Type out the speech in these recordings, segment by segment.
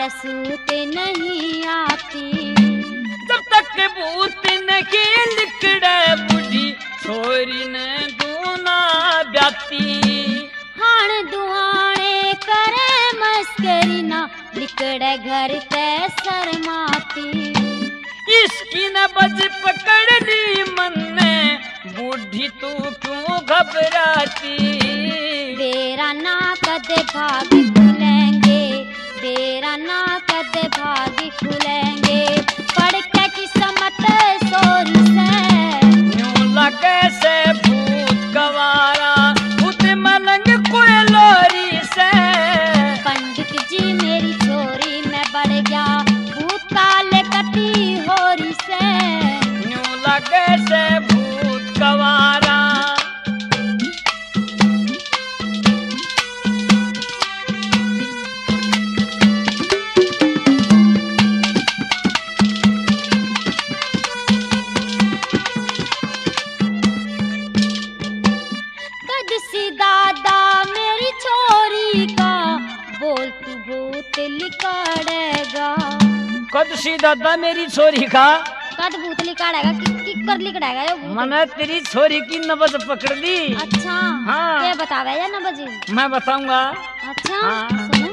सूत नहीं आती। जब तक भूत नहीं लिकड़े बुढ़ी छोरी ने दूना ब्याती। हाण दुआने करे मस्करी ना लिकड़े घर ते शर्माती। इसकी न बज पकड़ ली मन ने बूढ़ी तू क्यों घबराती। तेरा ना कदे भाग खुलेंगे, तेरा ना कदे भाग खुलेंगे, पढ़ के किस्मत सोरी से। यूं लगे से भूत गवारा भूत मलंग कोई लोरी से। पंडित जी मेरी छोरी में बढ़ गया भूत काले कटी होरी से। यूं लगे से भूत गवारा। दादा मेरी छोरी का बोल तू भूत लिकाड़ेगा। कद सी दादा मेरी छोरी का कद भूत लिकाड़ेगा कि कर लिकाड़ेगा ये भूत? मैंने तेरी छोरी की नबज पकड़ ली। अच्छा हाँ। क्या बतावे या ना बजी? मैं बताऊंगा। अच्छा हाँ। सुनो।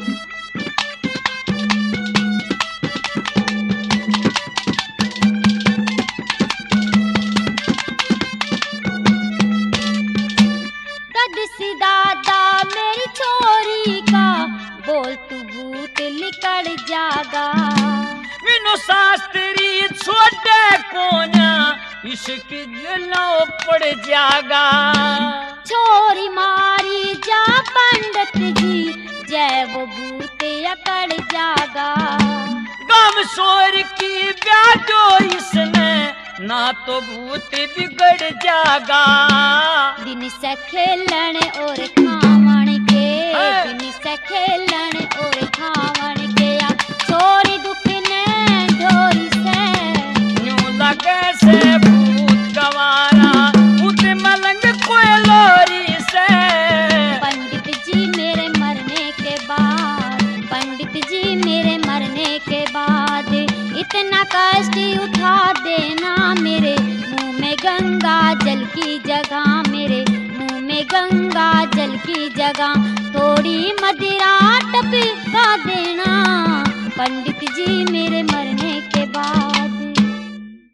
दादा मेरी छोरी का बोल तू भूत लिकड़ जागा। विनो शास्त्री छोटे कोना इश्क लो पड़ जागा। छोरी मारी जा पंडित जी जय वो भूत अकड़ जागा। गम शोर की ब्याजो इसने ना तो भूत बिगड़ जागा। दिन से खेलन और खावन के, दिन से खेलन और खावन के, छोरी दुख ने ढोरी से। यूं लगे से भूत गवारा भूत मलंग कोई लोरी से। पंडित जी मेरे मरने के बाद, पंडित जी मेरे मरने के बाद इतना कष्ट उठा देना मेरे मुंह में गंगा जल की जगह, मेरे मुंह में गंगा जल की जगह थोड़ी मदिरा टपका देना। पंडित जी